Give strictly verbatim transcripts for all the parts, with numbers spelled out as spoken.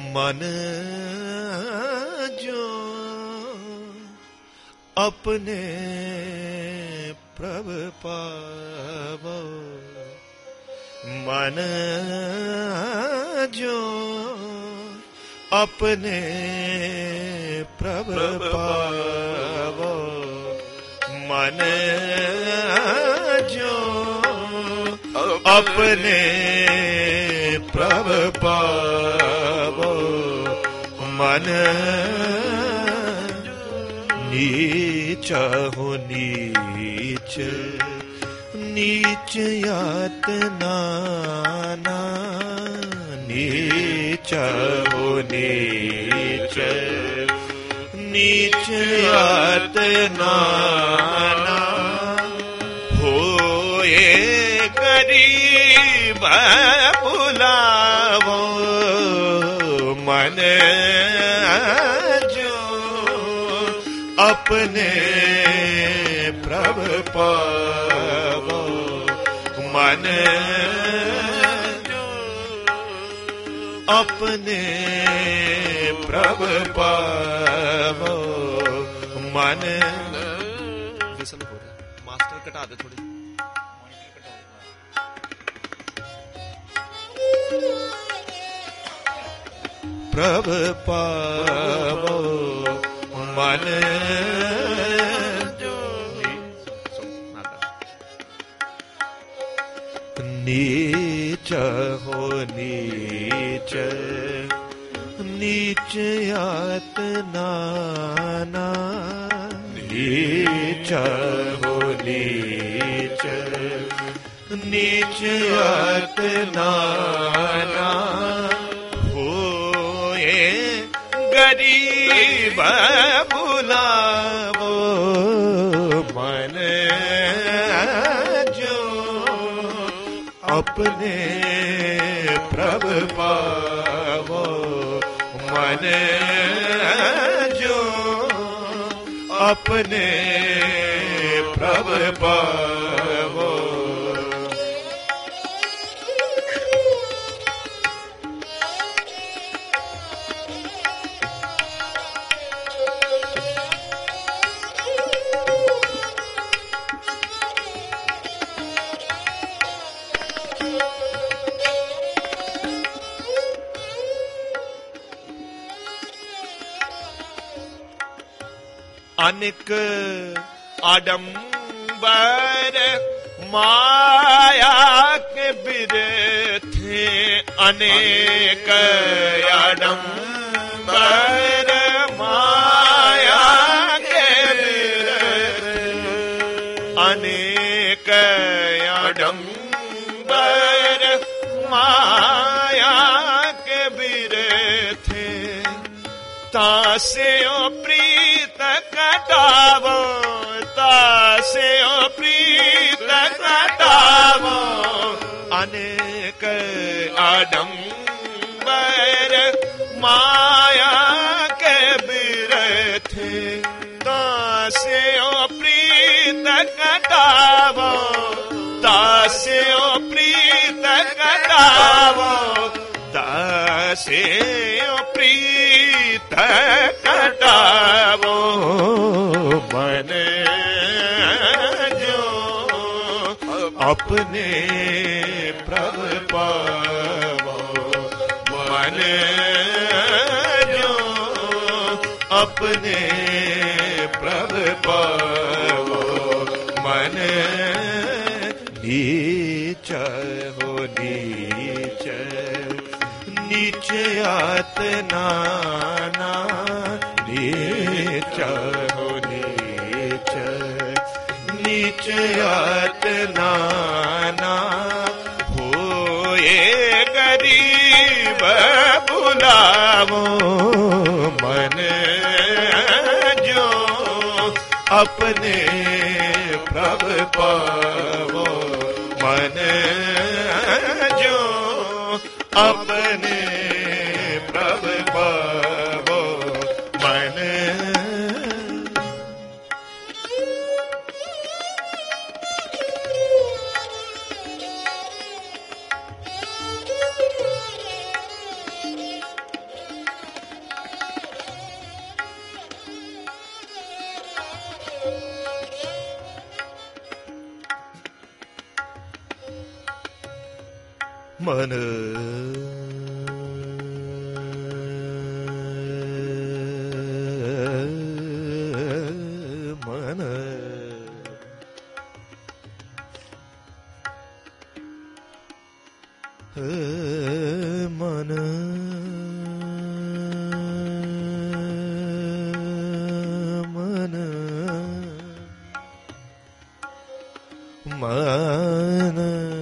मन जो अपने प्रभु पावो, मन जो अपने प्रभु पावो, मन जो अपने प्रभु पावो, मन नीच हो नीच, नीच यातना ना, नीच हो नीच, नीच यातना ना, होए गरीब बुलावो, मन जो अपने प्रभु पावो, मन जो अपने प्रभु पावो, मन। विसल हो रहा, मास्टर कटा दे थोड़ी, प्रभु पावो, मन जो नीच हो नीच, नीच यातना ना, नीच हो नीच, नीच यातना ना, होए गरीब बुलावो, मन जो अपने प्रभु पावो, मन जो अपने प्रभु पावो। अनेक आडंबर माया के बिरथे, अनेक आडंबर माया के बिरथे, अनेक आडंबर माया के बिरथे, तासे ओ प्रीत कटावो, तासे ओ प्रीत कटावो, अनेक आडंबर माया के बिरथे, तासे ओ प्रीत कटावो, तासे ओ प्रीत कटावो, तासे ओ प्रीत कटावो, मन जो अपने प्रभु पावो, मन जो अपने प्रभु पावो, मन नीच हो नीच, नीच यातना ना, नीच हो नीच, नीच यातना ना, होए गरीब बुलावो, मन जो अपने प्रभु पावो, मन जो अपने प्रभु पावो, मन। मन मन मन मन मन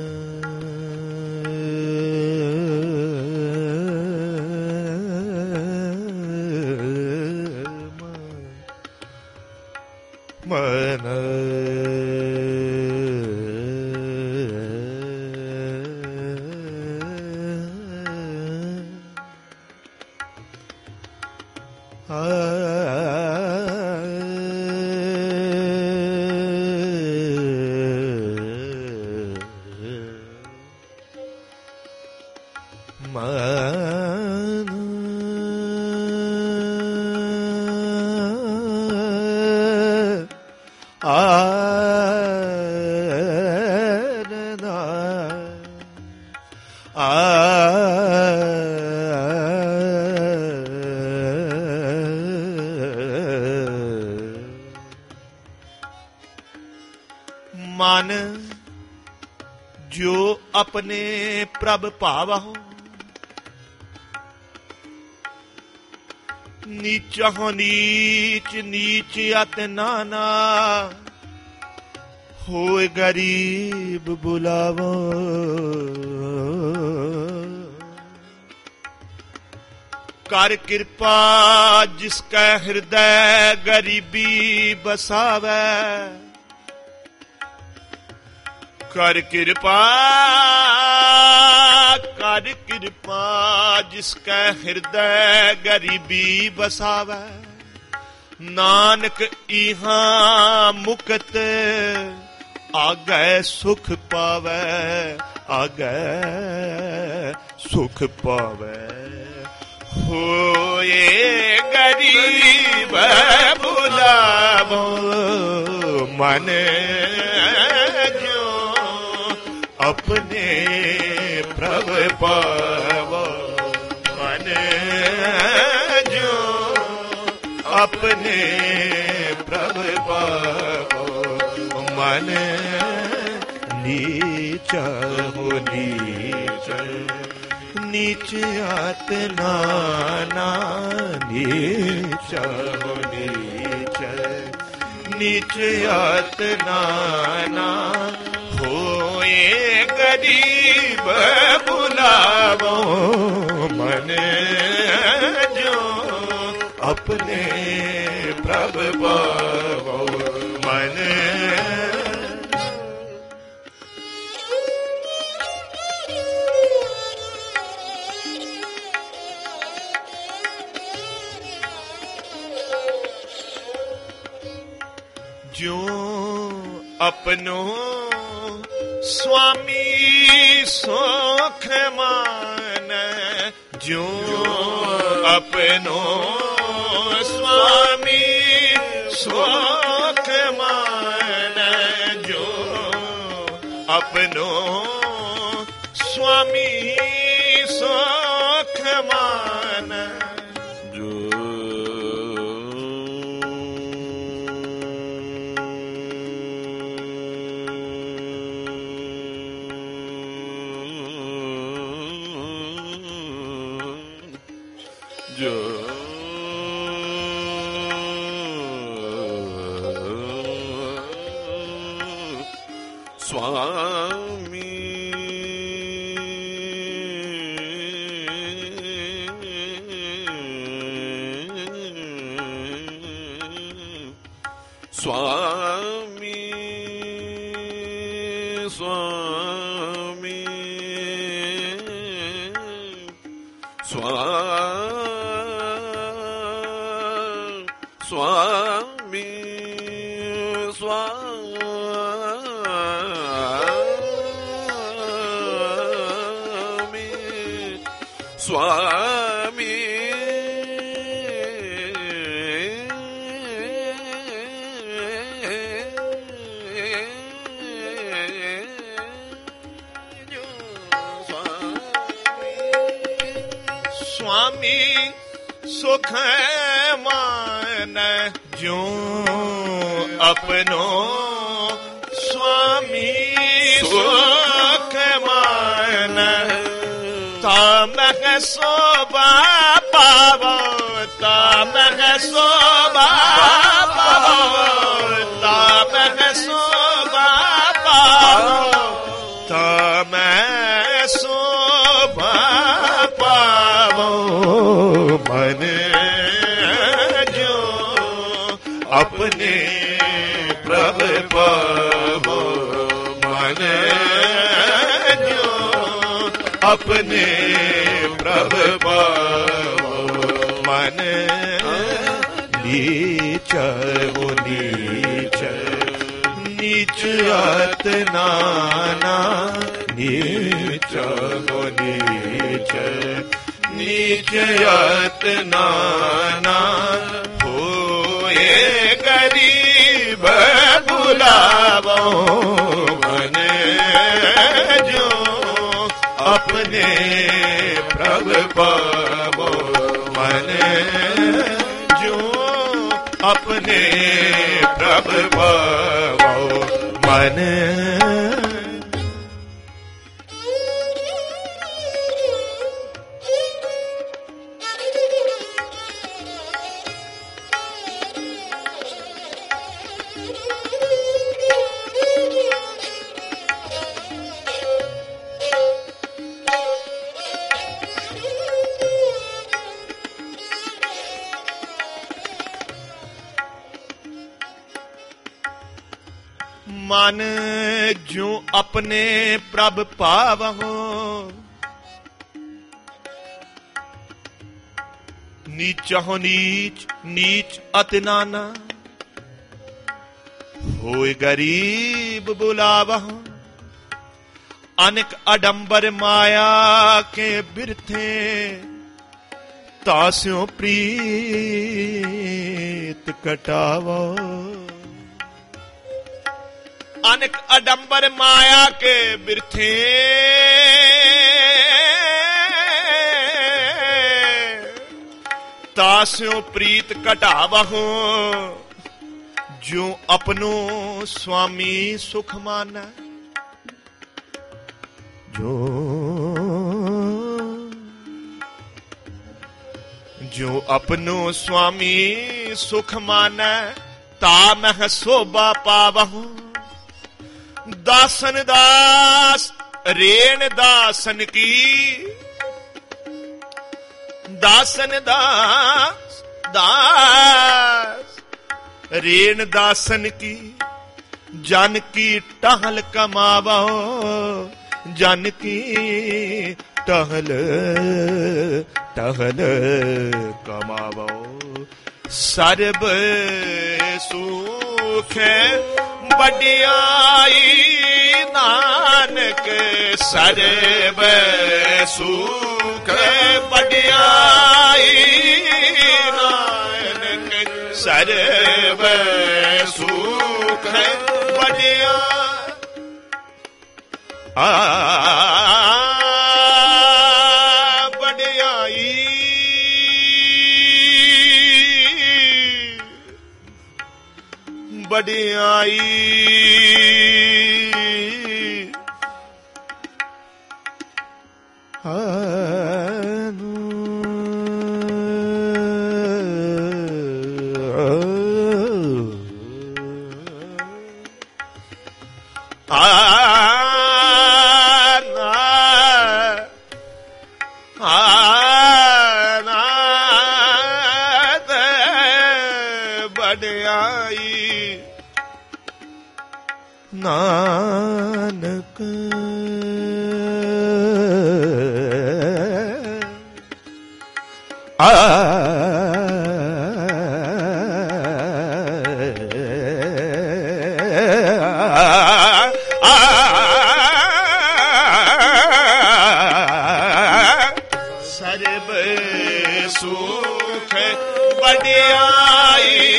मन मन जो अपने प्रभ भावहु नीचहु नीच नीच अत नाना होए गरीब बुलावो कर कृपा जिसका हृदय गरीबी बसावे कर कृपा कर कृपा जिसका हृदय गरीबी बसावे नानक इहा मुक्त आगे सुख पावे आगे सुख पावे होए गरीब बुलावो मन जो अपने प्रभ पावो मन जो अपने प्रभ पावो मन नीचा हो नीच नीच आत नाना नीचा हो नीच नीच आत नाना होए गरीब बुलावो मन जो अपने प्रभ पावो मन जो अपनो स्वामी सुख मान जो अपनो स्वामी सुख मान जो अपनो स्वामी सुख मान जो जो स्वामी स्वामी स्वामी स्वामी स्वामी स्वामी स्वामी जो स्वामी स्वामी सुख मान जो अपनो स्वामी सुख मान तामह शोभा पावो तामह शोभा पावो तामह शोभा पावो तामह शोभा पावो मन जो अपने प्रभु पावो मन जो अपने प्रभु पावो मन नीच वो नीच नीच आत्नाना नीच वो नीच नीच आत्नाना होए गरीब बुलावो मन जो अपने प्रभु पावो मन जो अपने प्रभु पावो मन मन जो अपने प्रभ पावहो नीचहो नीच नीच अति नाना होए गरीब बुलावहो अनेक अडंबर माया के बिरथे तास्यों प्रीत कटावो अनेक अडंबर माया के बिरथे तास्यों प्रीत कटावहो जो अपनो स्वामी सुख माना जो जो अपनो स्वामी सुख माना तामह शोभा पावहु दासन दास रेण दासन की दासन दास दास रेण दासन की जन की टहल कमावो जन की टहल टहल कमावो सर्ब सुख बड़ियाई नानक सर्ब सुख बड़ियाई नानक सर्ब सुख बड़िया आ बड़ियाई बड़ियाई नानक आ सर्व सुख बड़ियाई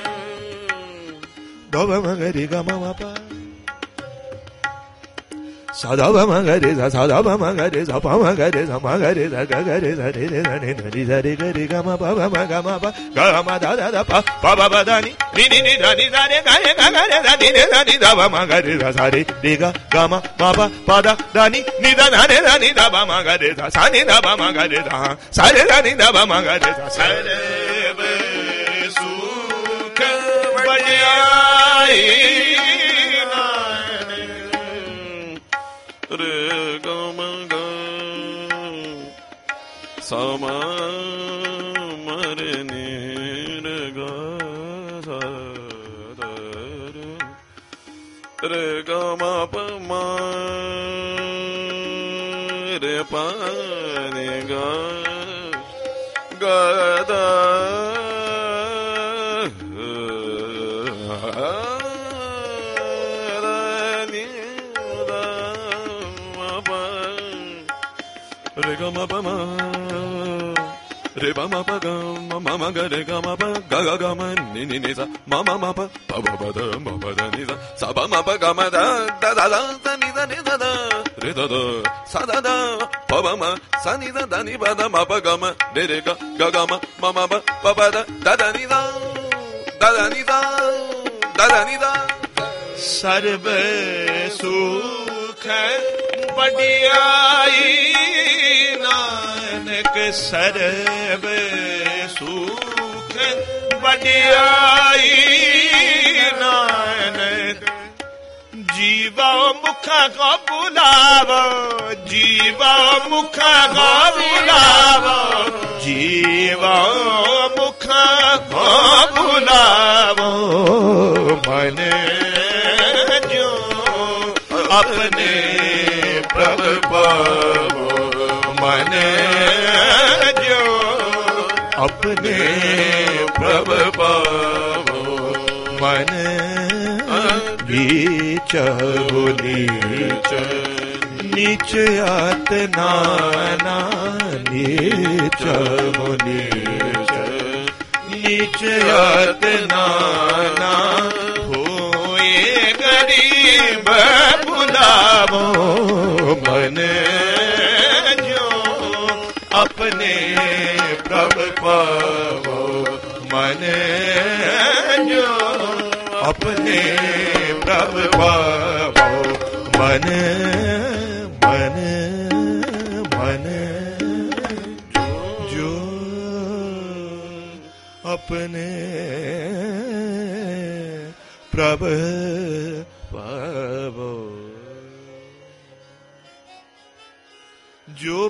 मगरी ग म पा sada ba ma ga re sa sada ba ma ga re sa pa ma ga re sa ma ga re sa ga ga re sa re re sa ni da ni sa re ga re ga ma pa ba ma ga ma pa ga ma da da da pa pa ba ba da ni ni ni ni da ni da re ga re ga ga re da ni ni da ni da ba ma ga re sa sa re re ga ga ma ma pa pa da da ni ni da na re da ni da ba ma ga re sa sa ni da ba ma ga re sa sa re da ni da ba ma ga re sa sa re sukh bajai re ga ma ga sa ma ma re ni re ga sa da re ga ma pa ma re pa ni ga ga da re ga ma pa ma re ba ma pa ga ma ma ma ga re ga ma pa ga ga ga ma ni ni ni sa ma ma ma pa pa pa pa da ma pa da ni sa sa ba ma pa ga ma da da da da sa ni da ni da da re da da sa da da pa ba ma sa ni da da ni ba da ma pa ga ma re re ga ga ga ma ma ma pa pa pa da da da ni da da da ni da da da ni da सर्व सुख बढ़ियाई नानक सर्व सुख बढ़ियाई नानक जीवा मुख को बुलावो जीवा मुख को बुलावो जीवा मुख को बुलावो मन जो अपने प्रभु पावो मन जो अपने प्रभु पावो मन नीच हो नीच नीच आतना नीच हो नीच नीच आतना होए गरीब बुलावो मन जो अपने प्रभु पावो मन जो अपने प्रभु पावो मन मन मन जो अपने प्रभु